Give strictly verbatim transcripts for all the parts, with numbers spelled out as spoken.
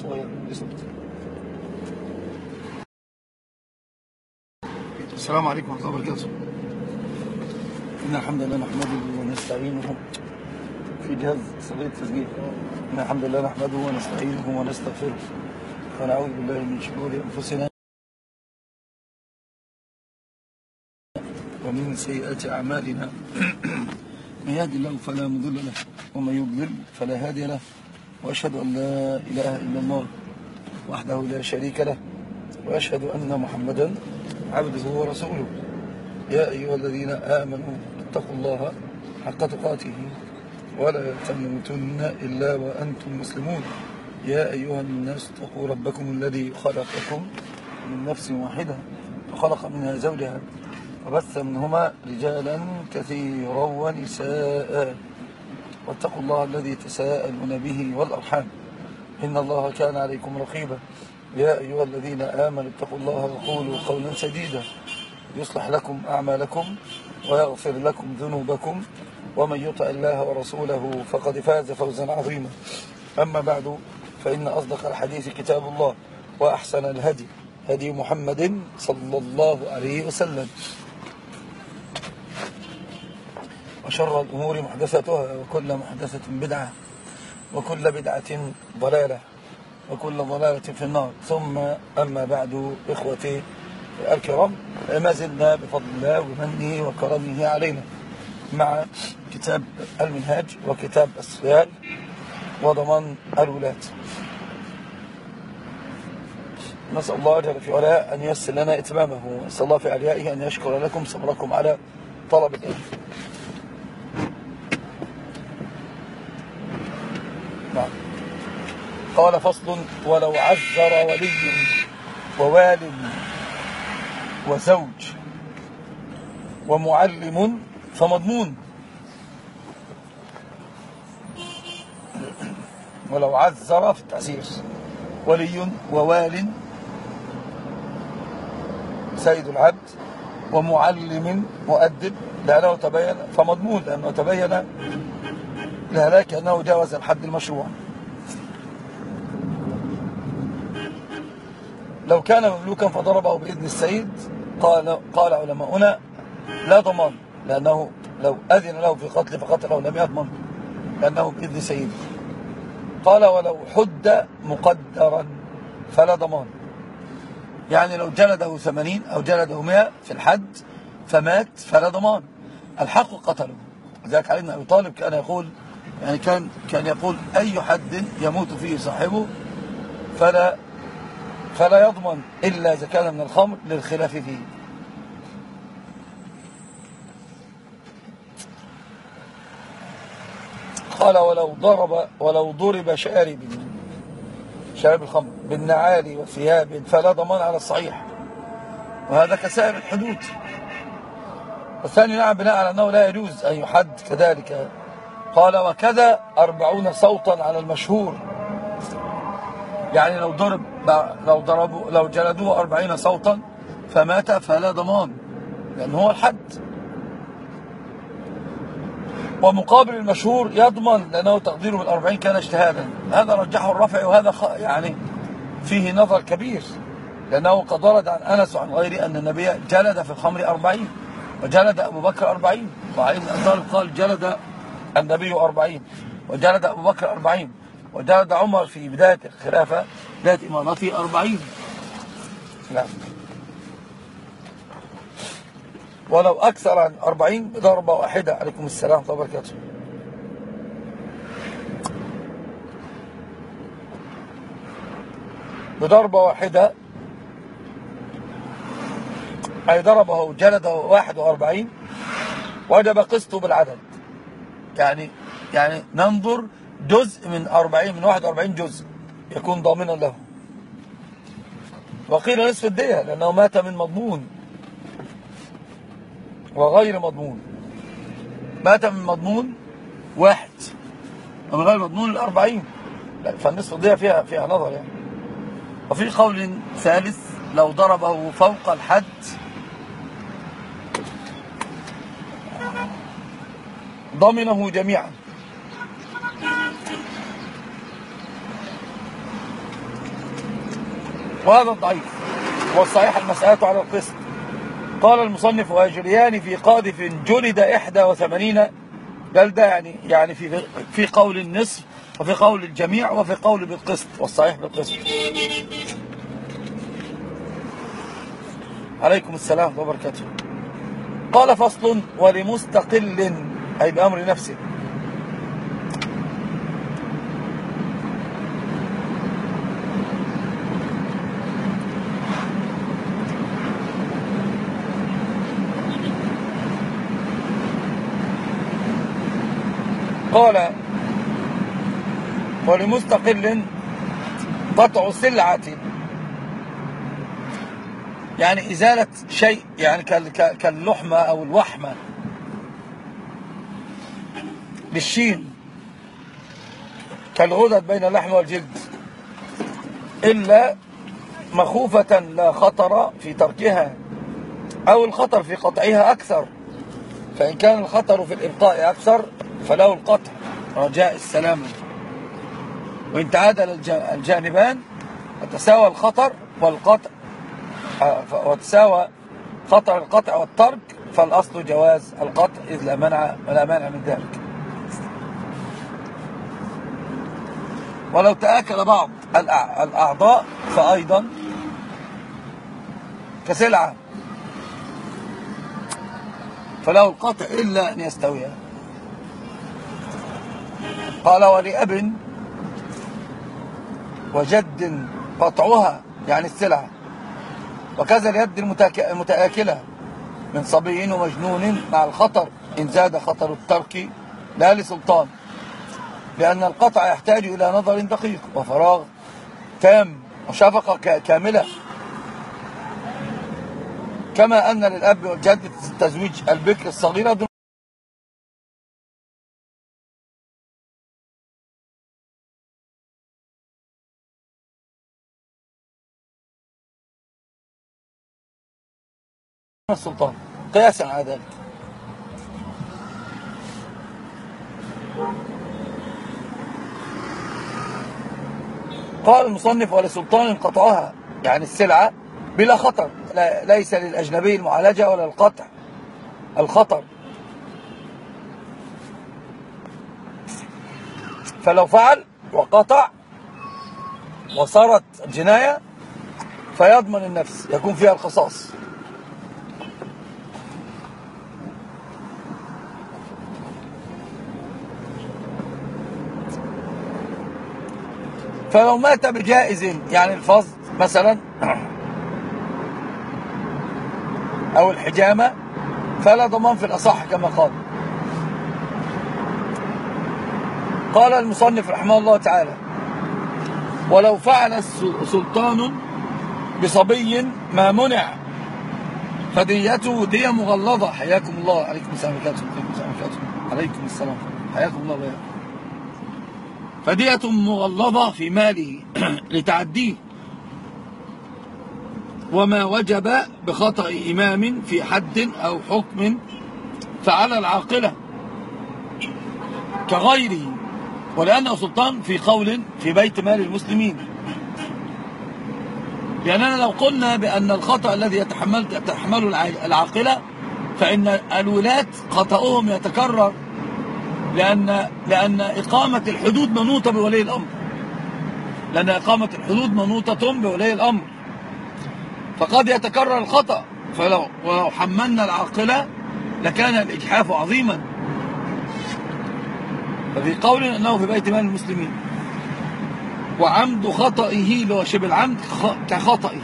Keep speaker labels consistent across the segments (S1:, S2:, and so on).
S1: صغير. السلام عليكم ورحمة الله وبركاته. إن الحمد لله نحمده ونستعينه في جهاز صغير تسجيل. إن الحمد لله نحمده ونستعينه ونستغفره ونعوذ بالله من شرور أنفسنا ومن سيئات أعمالنا. من يهد الله فلا مضل له ومن يضلل فلا هادي له، وأشهد أن لا إله إلا الله وحده لا شريك له، وأشهد أن محمدا عبده ورسوله. يا أيها الذين آمنوا اتقوا الله حق تقاته ولا تموتن إلا وأنتم مسلمون. يا أيها الناس اتقوا ربكم الذي خلقكم من نفس واحدة وخلق منها زوجها وبث منهما رجالا كثيرا ونساء، واتقوا الله الذي تساءلون به والأرحام إن الله كان عليكم رقيبا. يا أيها الذين آمنوا اتقوا الله وقولوا قولا سديدا يصلح لكم أعمالكم ويغفر لكم ذنوبكم، ومن يطع الله ورسوله فقد فاز فوزا عظيما. أما بعد، فإن أصدق الحديث كتاب الله، وأحسن الهدي هدي محمد صلى الله عليه وسلم، وشر الأمور محدثاتها وكل محدثة بدعة وكل بدعة ضلالة وكل ضلالة في النار. ثم أما بعد، إخوتي الكرام، ما زلنا بفضل الله ومنه وكرمه علينا مع كتاب المنهاج وكتاب الصيام وضمان الولاة. نسأل الله جل في علاه أن ييسر لنا إتمامه، ونسأل الله في عليائه أن يشكر لكم صبركم على طلب العلم. نعم. قال: فصل: ولو عذر ولي ووال وزوج ومعلم فمضمون. ولو عذر في التعسير ولي ووال سيد العبد ومعلم مؤدب لأنه تبين فمضمون، لأنه تبين الهلاك أنه جاوز الحد المشروع. لو كان مملوكا فضربه بإذن السيد، قال قال علماؤنا لا ضمان، لأنه لو أذن له في قتل فقتله لم يضمن لأنه بإذن سيده. قال: ولو حد مقدرا فلا ضمان، يعني لو جلده ثمانين أو جلده مئة في الحد فمات فلا ضمان، الحق قتله. لذلك علي بن أبي طالب كان يقول يعني كان كان يقول: أي حد يموت فيه صاحبه فلا فلا يضمن إلا إذا كان من الخمر للخلاف فيه. قال: ولو ضرب ولو ضرب شارب شارب الخمر بالنعال وثياب فلا ضمان على الصحيح، وهذا كسائر الحدود. والثاني نعم، بناء على أنه لا يجوز أن يحد كذلك. قال: وكذا أربعون صوتا على المشهور، يعني لو ضرب لو ضربوا لو جلدوه أربعين صوتا فمات فلا ضمان، لأنه هو الحد. ومقابل المشهور يضمن، لأنه تقديره بالأربعين كان اجتهادا. هذا رجحه الرافعي، وهذا يعني فيه نظر كبير، لأنه قد ورد عن أنس وعن غيره أن النبي جلد في الخمر أربعين، وجلد أبو بكر أربعين، وعلي بن أبي طالب قال: جلد النبي أربعين، وجلد أبو بكر أربعين، وجلد عمر في بداية الخلافة بداية إمارته أربعين. نعم. ولو أكثر عن أربعين بضربة واحدة. عليكم السلام ورحمة الله وبركاته. بضربة واحدة، أي ضربه جلده واحد وأربعين، وجب قسطه بالعدد. يعني يعني ننظر جزء من أربعين، من واحد وأربعين جزء يكون ضامنا له. وقيل نصف الدية، لأنه مات من مضمون وغير مضمون. مات من مضمون واحد ومن غير مضمون الأربعين، فالنصف الدية فيها فيها نظر يعني. وفي قول ثالث: لو ضربه فوق الحد ضمنه جميعا. وهذا الضعيف، والصحيح المسألة على القسط. قال المصنف: ويجريان في قاذف جلد إحدى وثمانين جلدة، يعني يعني في في قول النصف، وفي قول الجميع، وفي قول بالقسط، والصحيح بالقسط. عليكم السلام ورحمة الله وبركاته. قال: فصل: ولمستقل، أي بأمر نفسه. قال: ولمستقل قطع سلعة، يعني إزالة شيء، يعني كاللحمة أو الوحمة بالشين، كالغدد بين اللحم والجلد، إلا مخوفة لا خطر في تركها، أو الخطر في قطعها أكثر، فإن كان الخطر في الإبقاء أكثر فله القطع رجاء السلامة، وإن تعادل الجانبان وتساوى الخطر والقطع وتساوى خطر القطع والترك، فالأصل جواز القطع، إذ لا منع ولا مانع من ذلك. ولو تآكل بعض الأعضاء فأيضا كسلعة فله القطع إلا أن يستويها. قال: ولأب وجد قطعها، يعني السلعة، وكذا اليد المتآكلة من صبي ومجنون، مع الخطر إن زاد خطر الترك لا لسلطان، لأن القطع يحتاج إلى نظر دقيق وفراغ تام وشفقة كاملة، كما أن للأب والجد تزويج البكر الصغيرة دون السلطان، قياسا على ذلك. قال المصنف: ولسلطان قطعها، يعني السلعة، بلا خطر، لا ليس للأجنبي المعالجة ولا القطع الخطر، فلو فعل وقطع وصارت جناية فيضمن النفس، يكون فيها القصاص. فلو مات بجائز، يعني الفصد مثلا أو الحجامة، فلا ضمان في الأصح كما قال. قال المصنف رحمه الله تعالى: ولو فعل سلطان بصبي ما منع فديته دية مغلظة. حياكم الله. عليكم السلام ورحمة الله. عليكم السلام. حياكم الله وبركاته. فدية مغلظة في ماله لتعديه، وما وجب بخطأ إمام في حد أو حكم فعلى العاقلة كغيره، ولأنه سلطان في قول في بيت مال المسلمين. لأننا لو قلنا بأن الخطأ الذي يتحمل تتحمله العاقلة، فإن الولاة خطأهم يتكرر، لأن لأن إقامة الحدود منوطة بولي الأمر، لأن إقامة الحدود منوطة بولي الأمر، فقد يتكرر الخطأ. فلو ولو حملنا العاقلة لكان الإجحاف عظيما. ففي قول أنه في بيت مال المسلمين، وعمد خطئه اللي هو شبه العمد كخطئه.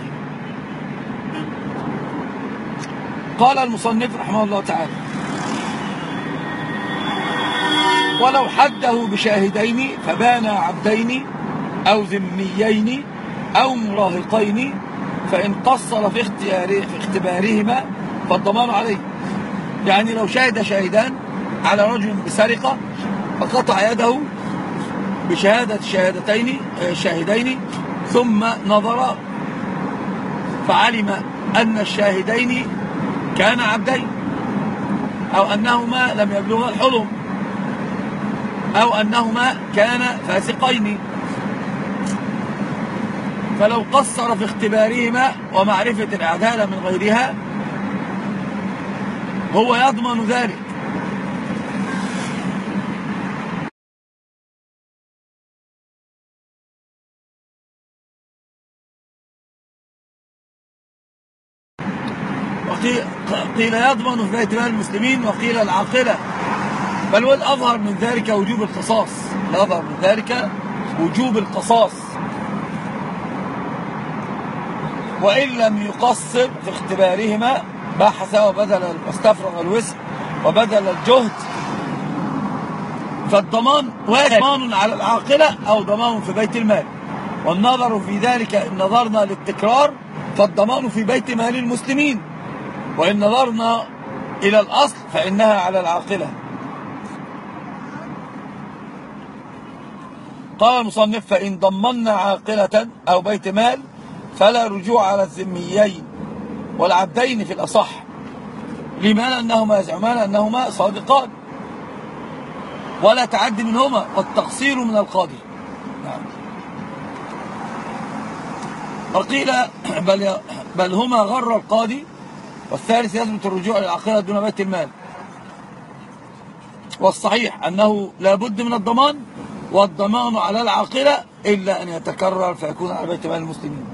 S1: قال المصنف رحمه الله تعالى: ولو حده بشاهدين فبان عبدين أو ذميين أو مراهقين، فإن قصر في اختياره في اختبارهما فالضمان عليه. يعني لو شهد شاهدان على رجل بسرقة فقطع يده بشهادة شهادتين شاهدين، ثم نظر فعلم أن الشاهدين كان عبدين، أو أنهما لم يبلغا الحلم، أو أنهما كان فاسقين، فلو قصر في اختبارهما ومعرفة العدالة من غيرها هو يضمن ذلك. قيل يضمن في بيت مال المسلمين، وقيل العاقلة، بل والأظهر من ذلك وجوب القصاص. الأظهر من ذلك وجوب القصاص، وإن لم يقصر في اختبارهما بحث وبذل واستفرغ الوسع وبذل الجهد فالضمان ضمان على العاقلة أو ضمان في بيت المال. والنظر في ذلك إن نظرنا للتكرار فالضمان في بيت مال المسلمين، وإن نظرنا إلى الأصل فإنها على العاقلة. قال المصنف: فإن ضمنا عاقلة أو بيت مال فلا رجوع على الذميين والعبدين في الأصح، لمن أنهما يزعمان أنهما صادقان ولا تعدي منهما والتقصير من القاضي. نعم. وقيل بل, بل هما غر القاضي، والثالث يثبت الرجوع للعاقلة دون بيت المال. والصحيح أنه لا بد من الضمان، والضمان على العاقلة إلا أن يتكرر فيكون على بيت مال المسلمين.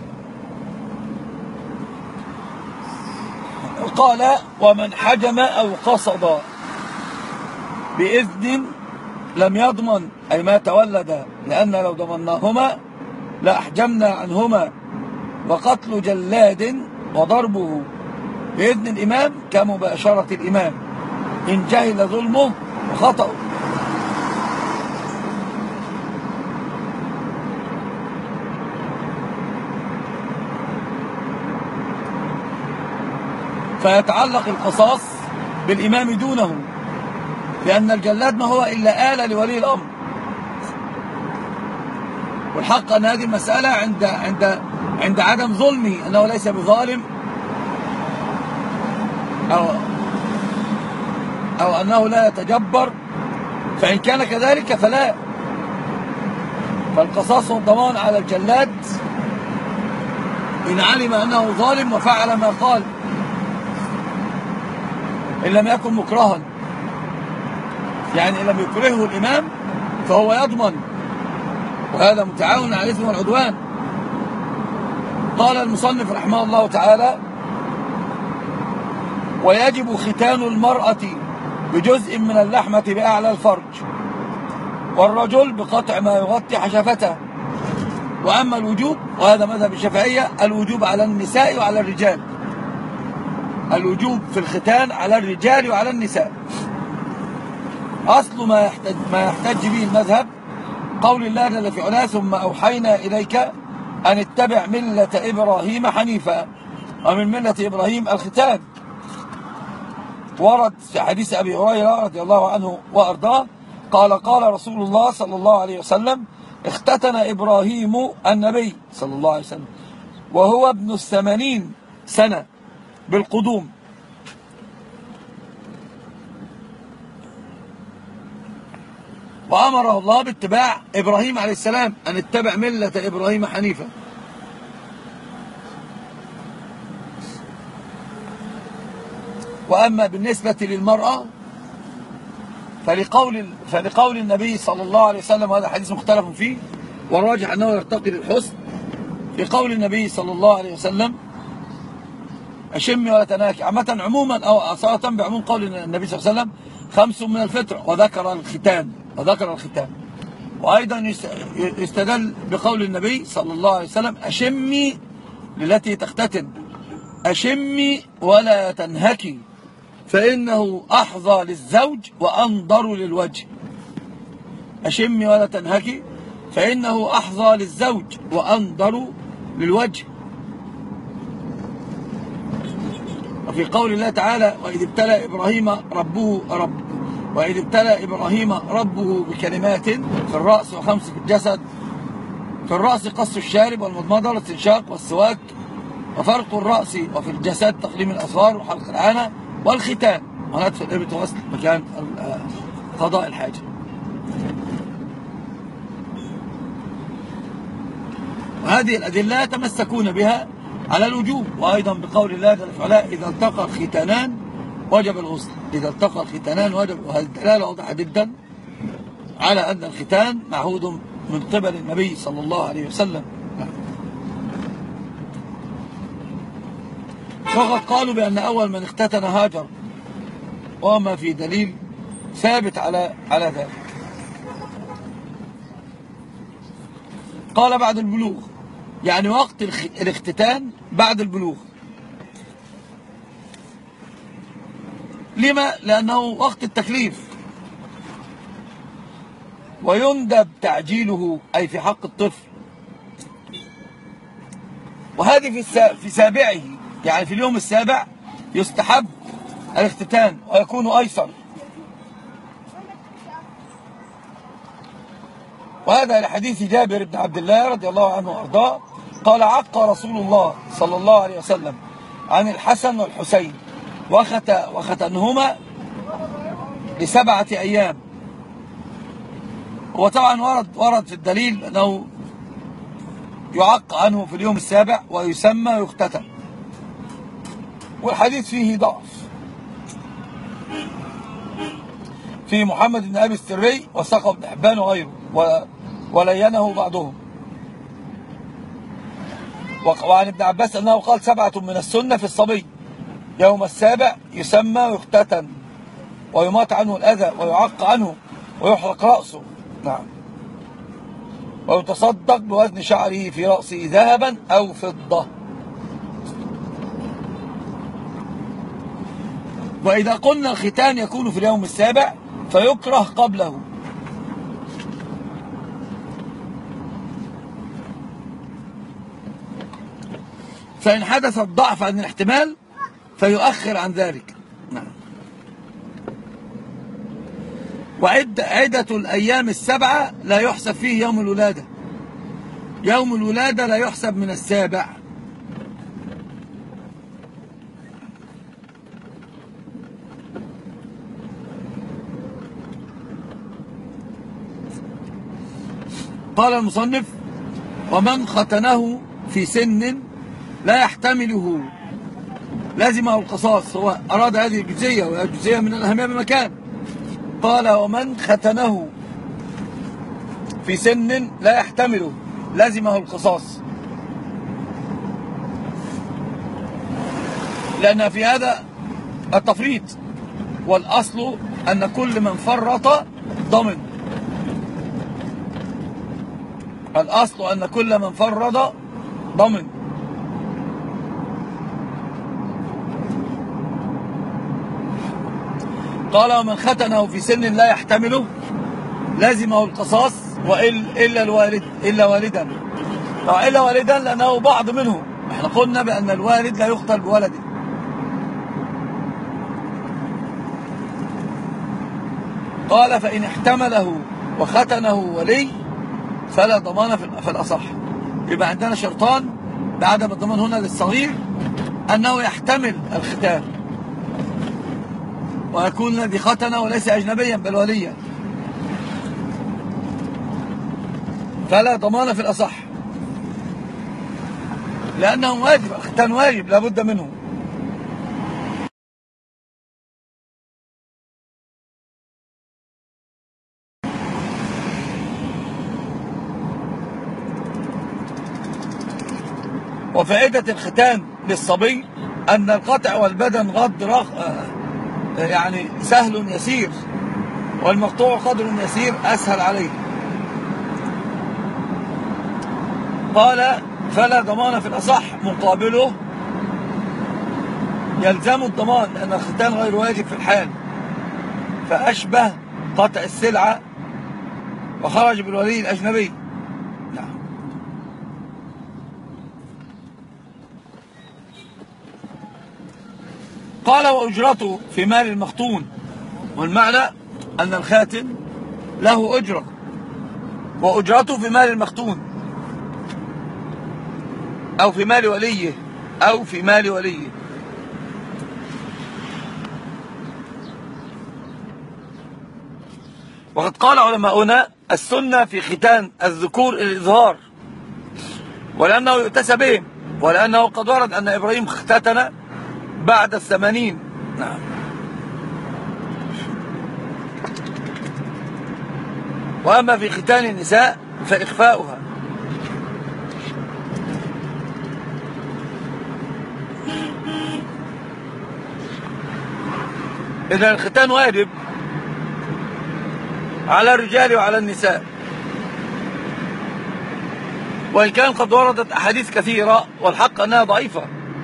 S1: قال: ومن حجم أو قصد بإذن لم يضمن، أي ما تولد، لأن لو ضمناهما لأحجمنا عنهما. وقتل جلاد وضربه بإذن الإمام كمباشرة الإمام إن جهل ظلمه وخطأه. فيتعلق القصاص بالإمام دونه، لأن الجلاد ما هو إلا آلة لولي الأمر. والحق أن هذه المسألة عند عند عند عدم ظلمه، أنه ليس بظالم، أو أو أنه لا يتجبر، فإن كان كذلك فلا. فالقصاص والضمان على الجلاد إن علم أنه ظالم وفعل ما قال، إن لم يكن مكرها، يعني إن لم يكرهه الإمام فهو يضمن، وهذا متعاون على الإثم والعدوان. قال المصنف رحمه الله تعالى: ويجب ختان المرأة بجزء من اللحمة بأعلى الفرج، والرجل بقطع ما يغطي حشفته. وأما الوجوب، وهذا مذهب الشافعية، الوجوب على النساء وعلى الرجال، الوجوب في الختان على الرجال وعلى النساء. أصل ما يحتج, ما يحتج به المذهب قول الله جل في علاه: ثم أوحينا إليك أن اتبع ملة إبراهيم حنيفا، ومن ملة إبراهيم الختان. ورد في حديث أبي هريرة رضي الله عنه وأرضاه قال: قال رسول الله صلى الله عليه وسلم: اختتن إبراهيم النبي صلى الله عليه وسلم وهو ابن الثمانين سنة بالقدوم. وأمره الله باتباع إبراهيم عليه السلام، أن اتبع ملة إبراهيم حنيفا. وأما بالنسبة للمرأة فلقول, فلقول النبي صلى الله عليه وسلم، وهذا حديث مختلف فيه والراجح أنه يرتقي للحسن، لقول النبي صلى الله عليه وسلم: أشمي ولا تناكي، عامة عموما أو أصالة بعموم قول النبي صلى الله عليه وسلم: خمس من الفطرة، وذكر الختان وذكر الختان. وأيضا يستدل بقول النبي صلى الله عليه وسلم: أشمي للتي تختتن، أشمي ولا تنهكي، فإنه أحظى للزوج وأنظر للوجه. أشمي ولا تنهكي فإنه أحظى للزوج وأنظر للوجه. وفي قول الله تعالى: وإذ ابتلى إبراهيم ربه رب وإذ ابتلى إبراهيم ربه بكلمات في الرأس وخمس في الجسد. في الرأس قص الشارب والمضمضة والاستنشاق والسواك، وفرق الرأس، وفي الجسد تقليم الأظفار وحلق العانة والختان، ونتف الإبط وغسل مكان قضاء الحاجة. وهذه الأدلة يتمسكون بها على الوجوب، وأيضا بقول الله جل وعلا إذا التقى الختانان وجب الغسل. إذا التقى الختانان وجب، وهذه الدلالة واضحة جدا على أن الختان معهود من قبل النبي صلى الله عليه وسلم. وقد قالوا بأن أول من اختتن هاجر، وما في دليل ثابت على على ذلك. قال بعد البلوغ، يعني وقت الاختتان بعد البلوغ. لما؟ لأنه وقت التكليف، ويندب تعجيله أي في حق الطفل، وهذه في في سابعه، يعني في اليوم السابع يستحب الاختتان ويكون أيسر. وهذا لحديث جابر بن عبد الله رضي الله عنه وأرضاه قال عق رسول الله صلى الله عليه وسلم عن الحسن والحسين وخت وختنهما لسبعة أيام. وطبعا ورد ورد في الدليل أنه يعق عنه في اليوم السابع ويسمى ويختتن، والحديث فيه ضعف في محمد بن أبي السري وثقه ابن حبان وغيره، ولينه بعضهم. وعن ابن عباس أنه قال سبعة من السنة في الصبي يوم السابع يسمى ويختتن ويمات عنه الأذى ويعق عنه ويحرق رأسه، نعم، ويتصدق بوزن شعره في رأسه ذهبا أو فضة. وإذا قلنا الختان يكون في اليوم السابع فيكره قبله، فإن حدث الضعف عن الاحتمال فيؤخر عن ذلك، نعم. وعدة الأيام السبعة لا يحسب فيه يوم الولادة، يوم الولادة لا يحسب من السابع. قال المصنف ومن ختنه في سن لا يحتمله لازمه القصاص. هو أراد هذه الجزئية، وهي جزئية من الأهمية بمكان. قال ومن ختنه في سن لا يحتمله لازمه القصاص، لأن في هذا التفريط، والأصل أن كل من فرط ضمن. الأصل أن كل من فرط ضمن. قال ومن ختنه في سن لا يحتمله لازمه القصاص وإلا الوالد إلا والدا، إلا والدا لأنه بعض منه. احنا قلنا بأن الوالد لا يقتل بولده. قال فإن احتمله وختنه ولي فلا ضمان في الأصح. يبقى عندنا شرطان بعدم الضمان هنا للصغير، أنه يحتمل الختان ويكون الذي ختنه وليس أجنبيا بل وليا، فلا ضمان في الأصح، لأنه واجب، الختان واجب لابد منه. وفائدة الختان للصبي أن القطع والبدن غض رخ يعني سهل يسير، والمقطوع قدر يسير أسهل عليه. قال فلا ضمان في الأصح، مقابله يلزم الضمان لأن الختان غير واجب في الحال، فأشبه قطع السلعة وخرج بالولي الأجنبي. نعم. قال وأجرته في مال المختون، والمعنى أن الخاتم له أجرة، وأجرته في مال المختون أو في مال وليه أو في مال وليه. وقد قال علماؤنا السنة في ختان الذكور الإظهار، ولأنه يؤتسى بهم، ولأنه قد ورد أن إبراهيم اختتن بعد الثمانين. نعم. وأما في ختان النساء فإخفاؤها. إذن الختان واجب على الرجال وعلى النساء، وإن كان قد وردت أحاديث كثيرة والحق أنها ضعيفة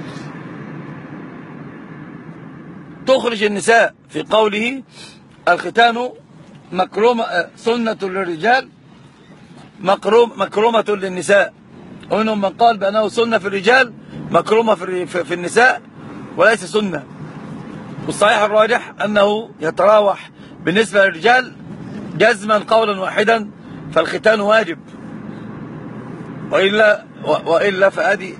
S1: تخرج النساء، في قوله الختان مكرومة سنة للرجال مكروم مكرومة للنساء، ومنهم من قال بأنه سنة في الرجال مكرومة في, في النساء وليس سنة. والصحيح الراجح أنه يتراوح بالنسبة للرجال جزما قولا واحدا، فالختان واجب، وإلا, وإلا فهذه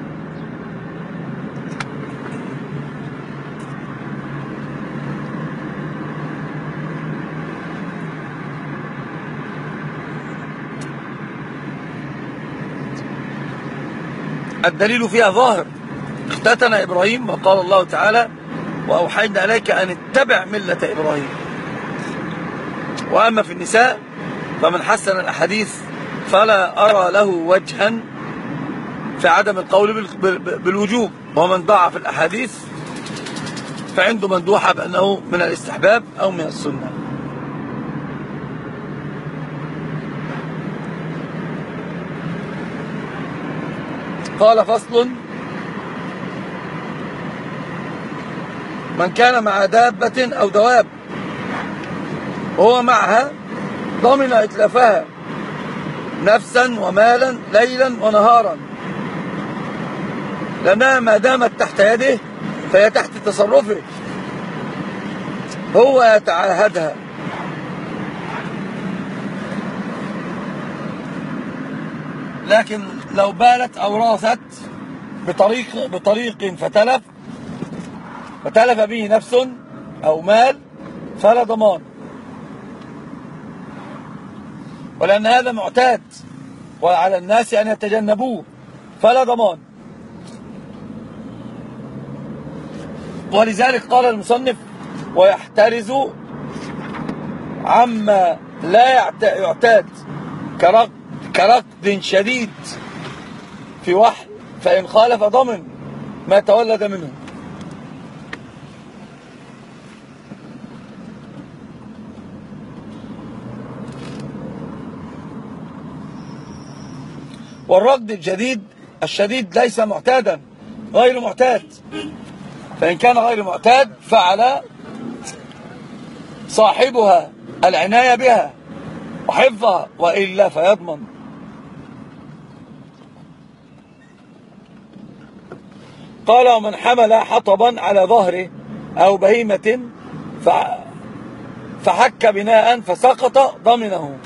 S1: الدليل فيها ظاهر. اختتن إبراهيم وقال الله تعالى وأوحينا إليك أن اتبع ملة إبراهيم. وأما في النساء فمن حسن الأحاديث فلا أرى له وجها في عدم القول بالوجوب، ومن ضعف الأحاديث فعنده مندوحة بأنه من الاستحباب أو من السنة. قال فصل: من كان مع دابة أو دواب وهو معها ضمن إتلافها نفسا ومالا ليلا ونهارا، لأنها ما دامت تحت يده فهي تحت تصرفه، هو يتعاهدها. لكن لو بالت أو راثت بطريق, بطريق فتلف فتلف به نفس أو مال فلا ضمان، ولأن هذا معتاد وعلى الناس أن يتجنبوه فلا ضمان. ولذلك قال المصنف: ويحترز عما لا يعتاد كرقد, كرقد شديد في وحل، فإن خالف ضمن ما تولد منه. والرقد الجديد الشديد ليس معتادا، غير معتاد، فإن كان غير معتاد فعلى صاحبها العناية بها وحفظها، وإلا فيضمن. قال: ومن حمل حطبا على ظهره أو بهيمة فحك بناء فسقط ضمنه،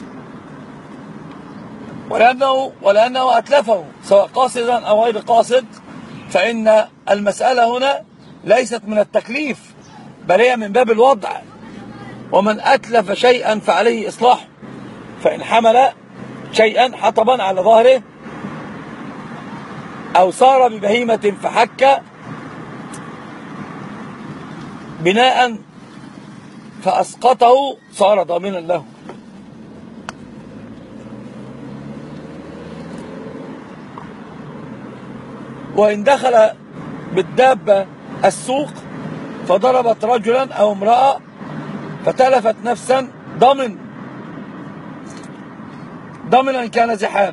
S1: ولأنه, ولأنه أتلفه سواء قاصدا أو غير قاصد، فإن المسألة هنا ليست من التكليف بل هي من باب الوضع. ومن أتلف شيئا فعليه إصلاح، فإن حمل شيئا حطبا على ظهره أو صار ببهيمة فحك بناء فأسقطه صار ضامنا له. وإن دخل بالدابة السوق فضربت رجلا أو امرأة فتلفت نفسا ضمن ضمنا كان زحام.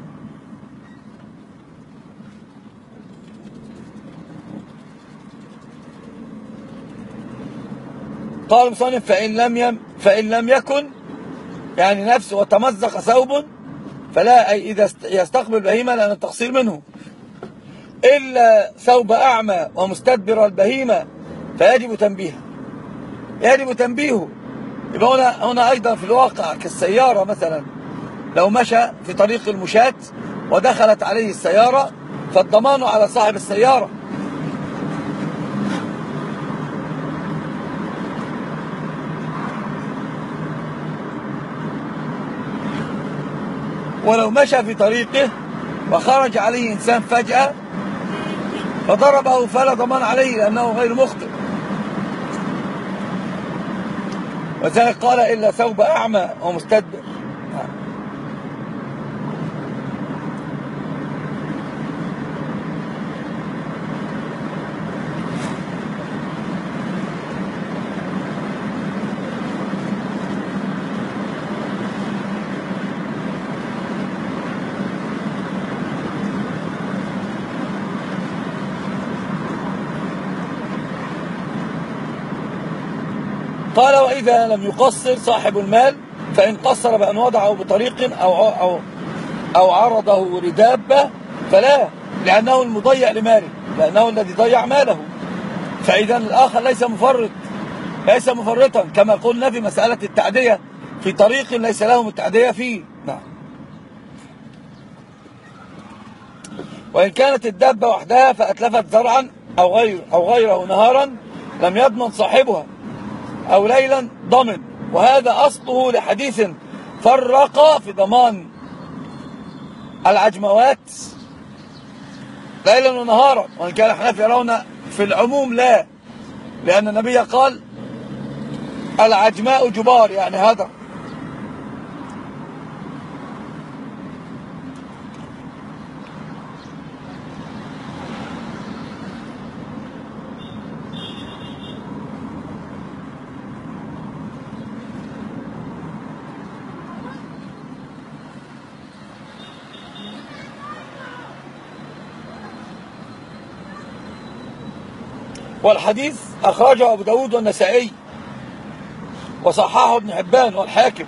S1: قال المصنف: فإن لم يم فإن لم يكن يعني نفس وتمزق ثوب فلا، أي إذا يستقبل بهيمة لأن التقصير منه، إلا ثوب أعمى ومستدبر البهيمة فيجب تنبيهه يجب تنبيهه. يبقى هنا, هنا أيضا في الواقع كالسيارة مثلا، لو مشى في طريق المشاة ودخلت عليه السيارة فالضمان على صاحب السيارة. ولو مشى في طريقه وخرج عليه إنسان فجأة فضربه فلا ضمان عليه لأنه غير مخطئ. وذلك قال إلا ثوب أعمى ومستدبر. قال وإذا لم يقصر صاحب المال فإن قصر بأن وضعه بطريق أو, أو, أو عرضه لدابة فلا، لأنه المضيع لماله، لأنه الذي ضيع ماله. فإذا الآخر ليس مفرط ليس مفرطا كما قلنا في مسألة التعدية في طريق ليس لهم التعدية فيه. نعم. وإن كانت الدابة وحدها فأتلفت زرعا أو غير أو غيره نهارا لم يضمن صاحبها، أو ليلا ضمن. وهذا أصله لحديث فرق في ضمان العجموات ليلا ونهارا، وإن كان الحنفية يرون في العموم لا، لأن النبي قال العجماء جبار، يعني هذا. والحديث أخرجه أبو داود والنسائي وصححه ابن حبان والحاكم.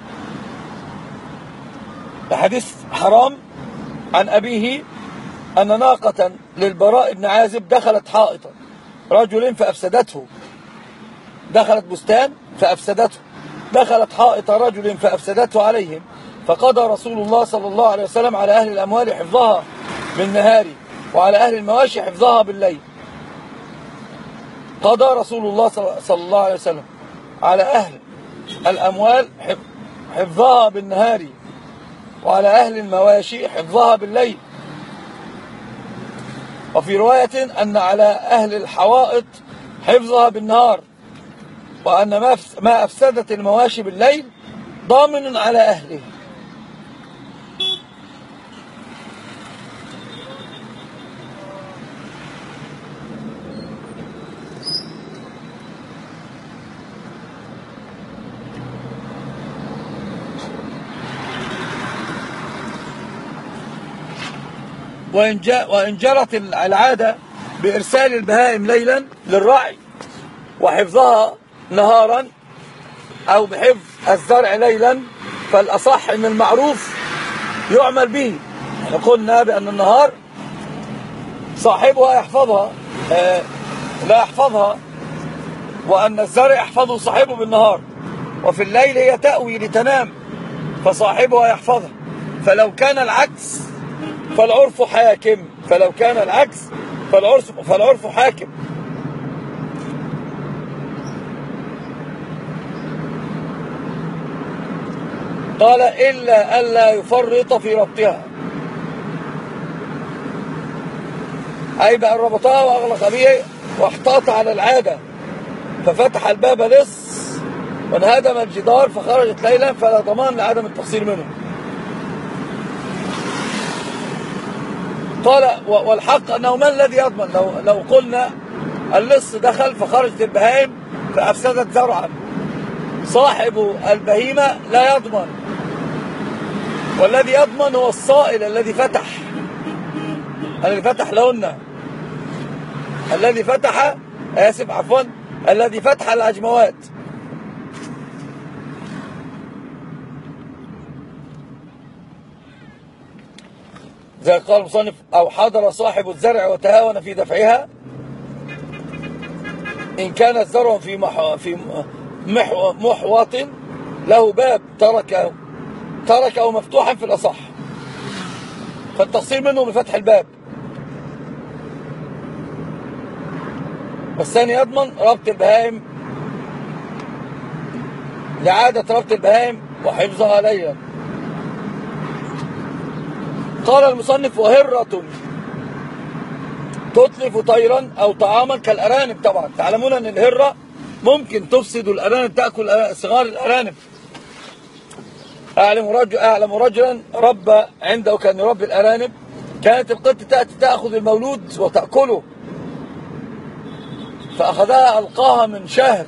S1: الحديث حرام عن أبيه أن ناقة للبراء بن عازب دخلت حائطا رجل فأفسدته، دخلت بستان فأفسدته، دخلت حائط رجل فأفسدته عليهم، فقضى رسول الله صلى الله عليه وسلم على أهل الأموال حفظها بالنهار وعلى أهل المواشي حفظها بالليل. قضى رسول الله صلى الله عليه وسلم على أهل الأموال حفظها بالنهار وعلى أهل المواشي حفظها بالليل. وفي رواية أن على أهل الحوائط حفظها بالنهار، وأن ما أفسدت المواشي بالليل ضامن على أهله. وإن, وإن جرت العادة بإرسال البهائم ليلا للرعي وحفظها نهارا أو بحفظ الزرع ليلا، فالأصح أن المعروف يعمل به. احنا قلنا بأن النهار صاحبها يحفظها آه لا يحفظها، وأن الزرع يحفظه صاحبه بالنهار، وفي الليل هي تأوي لتنام فصاحبها يحفظها. فلو كان العكس فالعرف حاكم فلو كان العكس فالعرف, فالعرف حاكم. قال إلا ألا يفرط في ربطها، أي بأن ربطها وأغلق به واحتاط على العادة ففتح الباب لص وانهدم الجدار فخرجت ليلا، فلا ضمان لعدم التقصير منه. قال والحق أنه ما الذي يضمن؟ لو, لو قلنا اللص دخل فخرجت البهائم فأفسدت زرعا، صاحب البهيمة لا يضمن، والذي يضمن هو الصائل الذي فتح الذي فتح لهن الذي فتح آسف عفوا الذي فتح العجموات. زي قال المصنف أو حضر صاحب الزرع وتهاون في دفعها، إن كان الزرع في محو في محو محوط له باب تركه تركه مفتوحا في الأصح، فالتقصير منه بفتح الباب. والثاني يضمن ربط البهائم لعادة ربط البهائم وحفظها ليلا. قال المصنف وهرة تتلف طيرا أو طعاما كالأرانب. طبعا تعلمون أن الهرة ممكن تفسد الأرانب، تأكل صغار الأرانب. أعلم رجل أعلم رجلا ربى عنده، كان يربي الأرانب، كانت القط تأتي تأخذ المولود وتأكله، فأخذها ألقاها من شاهق.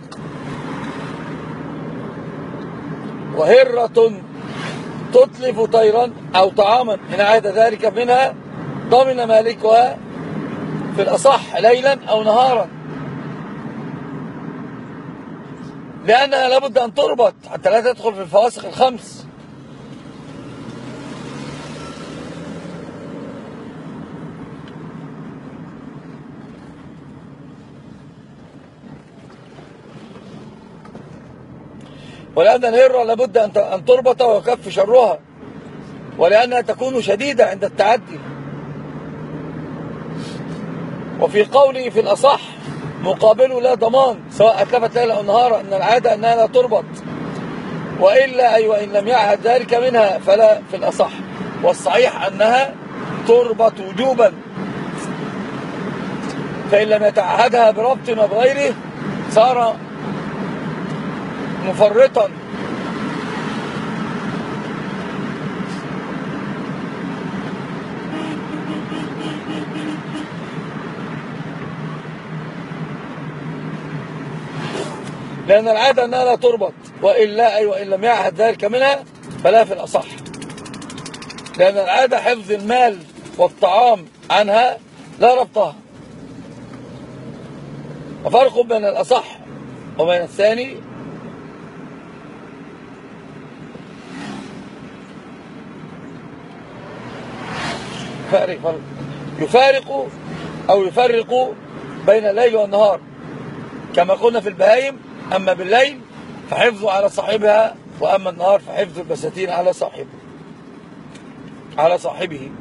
S1: وهرة تتلف طيرا أو طعاما إن عاد ذلك منها ضمن مالكها في الأصح ليلا أو نهارا، لأنها لابد أن تربط حتى لا تدخل في الفواسق الخمس. ولأن الهرة لابد أن تربط ويكف شرها، ولأنها تكون شديدة عند التعدي. وفي قوله في الأصح مقابله لا ضمان سواء أتلفت ليلة أو نهارا، أن العادة أنها لا تربط، وإلا أي وإن لم يعهد ذلك منها فلا في الأصح، والصحيح أنها تربط وجوبا، فإن لم يتعهدها بربط وبغيره صار مفرطا. لأن العادة أنها لا تربط، وإلا أي وإن لم يعهد ذلك منها فلا في الأصح، لأن العادة حفظ المال والطعام عنها لا ربطها. وفرق بين الأصح وبين الثاني فارق فرق يفارق أو يفرق بين الليل والنهار، كما قلنا في البهايم، أما بالليل فحفظه على صاحبها، وأما النهار فحفظ البساتين على صاحبه على صاحبه.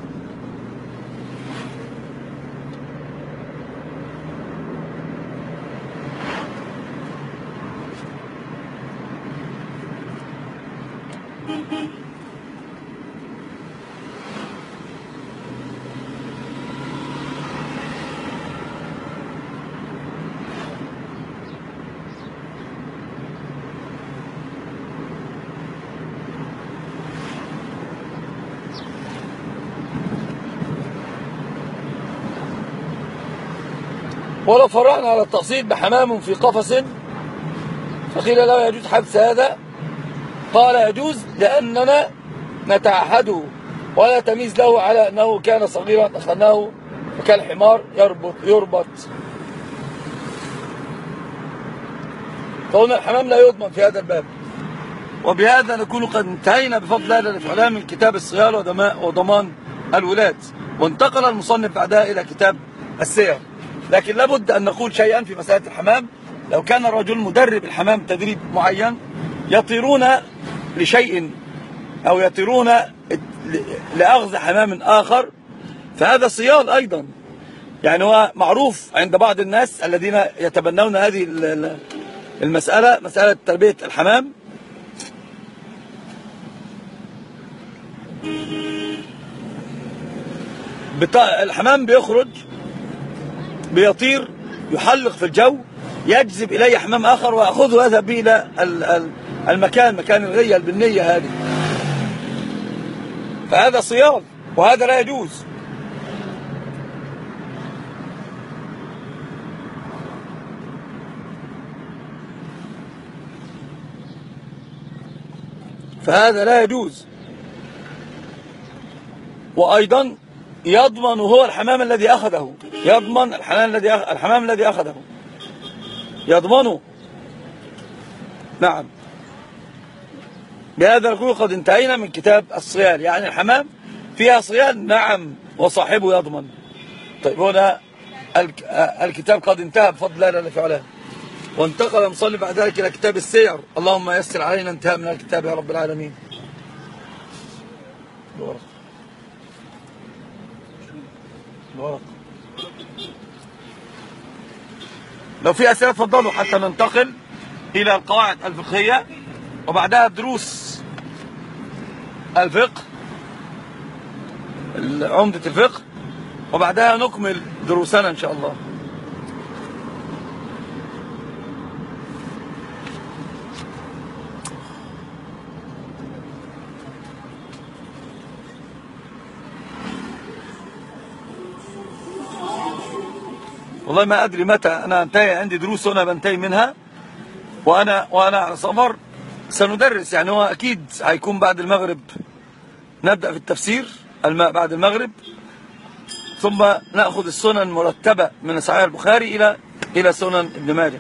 S1: ولو فرعنا على التقصيد بحمام في قفص فقيل لا يجوز حبس هذا، قال يجوز لأننا نتعهده ولا تميز له على أنه كان صغيرا أخذناه كالحمار يربط يربط فهنا الحمام لا يضمن في هذا الباب. وبهذا نكون قد انتهينا بفضل الله الإعلام من كتاب الصيانة وضمان الولاد، وانتقل المصنف بعدها إلى كتاب السير. لكن لابد أن نقول شيئا في مسألة الحمام. لو كان الرجل مدرب الحمام تدريب معين يطيرون لشيء أو يطيرون لأخذ حمام آخر، فهذا صياد أيضا. يعني هو معروف عند بعض الناس الذين يتبنون هذه المسألة، مسألة تربية الحمام، الحمام بيخرج بيطير يحلق في الجو، يجذب إليه حمام آخر ويأخذه ويذهب به إلى المكان مكان الغية البنية هذه، فهذا صياد وهذا لا يجوز. فهذا لا يجوز. وأيضا يضمن هو الحمام الذي أخذه، يضمن الحمام الذي الحمام الذي أخذه يضمنه. نعم. بهذا نكون قد انتهينا من كتاب الصيان. يعني الحمام فيها صيان، نعم، وصاحبه يضمن. طيب هنا الكتاب قد انتهى بفضل الله في علاه، وانتقل المصنف بعد ذلك إلى كتاب السير. اللهم يسر علينا انتهاء من الكتاب يا رب العالمين. الورق الورق لو في أسئلة تفضلوا حتى ننتقل إلى القواعد الفقهية وبعدها دروس الفقه عمدة الفقه، وبعدها نكمل دروسنا إن شاء الله. والله ما أدري متى أنا أنتهي، عندي دروس وأنا بنتهي منها، وأنا وأنا على سفر. سندرس يعني، هو أكيد هيكون بعد المغرب نبدأ في التفسير بعد المغرب، ثم نأخذ السنن مرتبة من صحيح البخاري إلى إلى سنن ابن ماجه.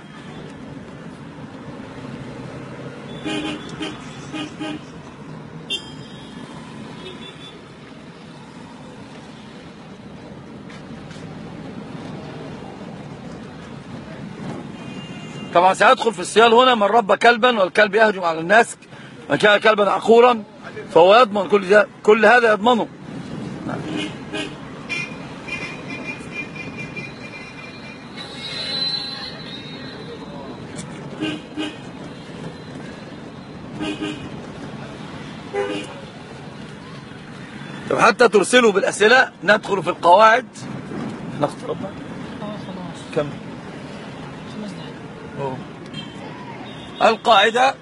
S1: طبعا سيدخل في الصيال هنا من رب كلبا والكلب يهجم على الناس، من كان كلبا عقورا فهو يضمن كل ده، كل هذا يضمنه. طب حتى ترسلوا بالأسئلة ندخل في القواعد. احنا اقتربنا كم؟ القاعدة